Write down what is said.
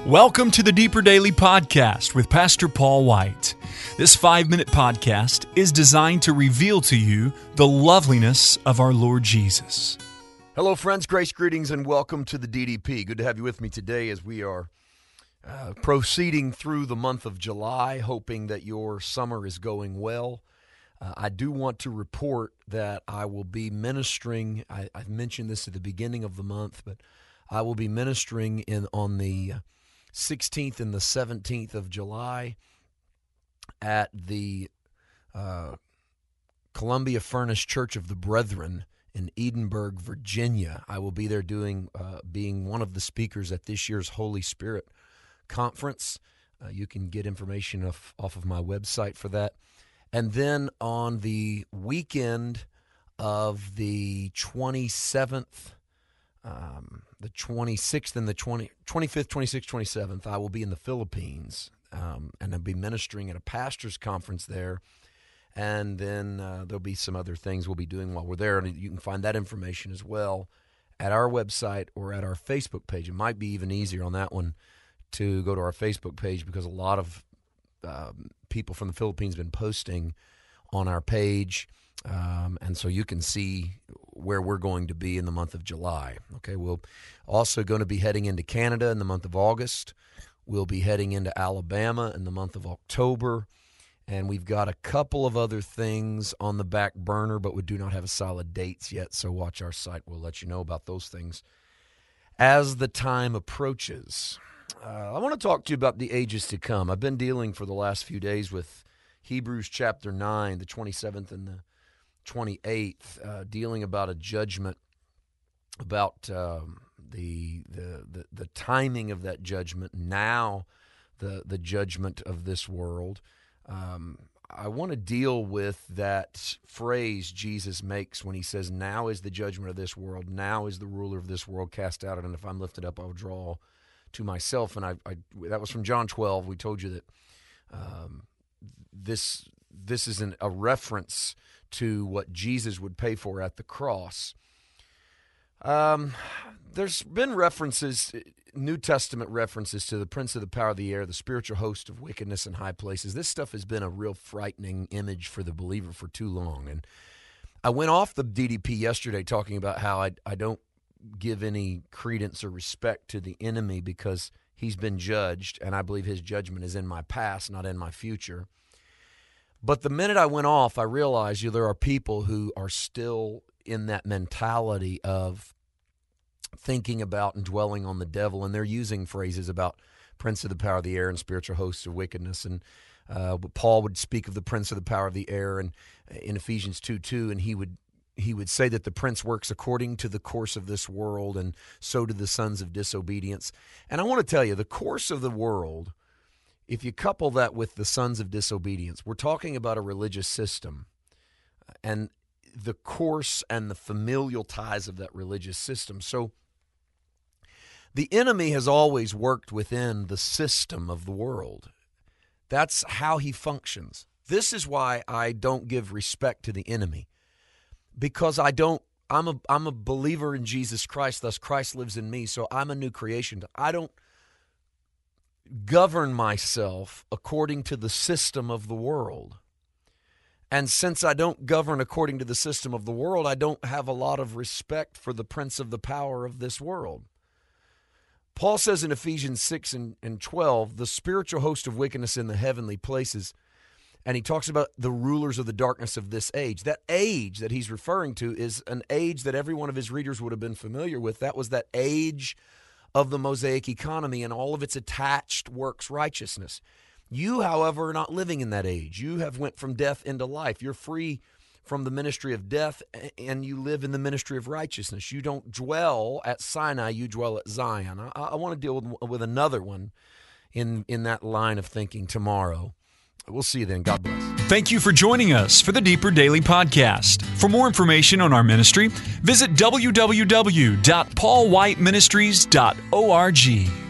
Welcome to the Deeper Daily Podcast with Pastor Paul White. This 5-minute podcast is designed to reveal to you the loveliness of our Lord Jesus. Hello, friends. Grace, greetings, and welcome to the DDP. Good to have you with me today as we are proceeding through the month of July, hoping that your summer is going well. I do want to report that I will be ministering. I've mentioned this at the beginning of the month, but I will be ministering on the 16th and the 17th of July at the Columbia Furnace Church of the Brethren in Edinburgh, Virginia. I will be there being one of the speakers at this year's Holy Spirit Conference. You can get information off of my website for that. And then on the weekend of the 27th, the 26th and the 25th, 26th, 27th, I will be in the Philippines, and I'll be ministering at a pastor's conference there. And then there'll be some other things we'll be doing while we're there, and you can find that information as well at our website or at our Facebook page. It might be even easier on that one to go to our Facebook page because a lot of people from the Philippines have been posting on our page, and so you can see where we're going to be in the month of July. Okay, we'll also going to be heading into Canada in the month of August. We'll be heading into Alabama in the month of October, and we've got a couple of other things on the back burner, but we do not have a solid dates yet, so watch our site. We'll let you know about those things as the time approaches. I want to talk to you about the ages to come. I've been dealing for the last few days with Hebrews chapter 9, the 27th and the 28th, dealing about a judgment, about the timing of that judgment, now the judgment of this world. I want to deal with that phrase Jesus makes when he says, now is the judgment of this world, now is the ruler of this world cast out, and if I'm lifted up, I'll draw to myself. And I that was from John 12. We told you that this is a reference to what Jesus would pay for at the cross. There's been references, New Testament references to the prince of the power of the air, the spiritual host of wickedness in high places. This stuff has been a real frightening image for the believer for too long. And I went off the DDP yesterday talking about how I don't give any credence or respect to the enemy because he's been judged, and I believe his judgment is in my past, not in my future. But the minute I went off, I realized there are people who are still in that mentality of thinking about and dwelling on the devil, and they're using phrases about prince of the power of the air and spiritual hosts of wickedness. And Paul would speak of the prince of the power of the air and in Ephesians 2:2, and he would say that the prince works according to the course of this world, and so do the sons of disobedience. And I want to tell you, the course of the world, if you couple that with the sons of disobedience, we're talking about a religious system and the course and the familial ties of that religious system. So the enemy has always worked within the system of the world. That's how he functions. This is why I don't give respect to the enemy, because I'm a believer in Jesus Christ, thus Christ lives in me, so I'm a new creation. I don't govern myself according to the system of the world. And since I don't govern according to the system of the world, I don't have a lot of respect for the prince of the power of this world. Paul says in Ephesians 6 and 12, the spiritual host of wickedness in the heavenly places, and he talks about the rulers of the darkness of this age. That age that he's referring to is an age that every one of his readers would have been familiar with. That was that age of the Mosaic economy and all of its attached works righteousness. You, however, are not living in that age. You have went from death into life. You're free from the ministry of death, and you live in the ministry of righteousness. You don't dwell at Sinai, you dwell at Zion. I want to deal with another one in that line of thinking tomorrow. We'll see you then. God bless. Thank you for joining us for the Deeper Daily Podcast. For more information on our ministry, visit www.paulwhiteministries.org.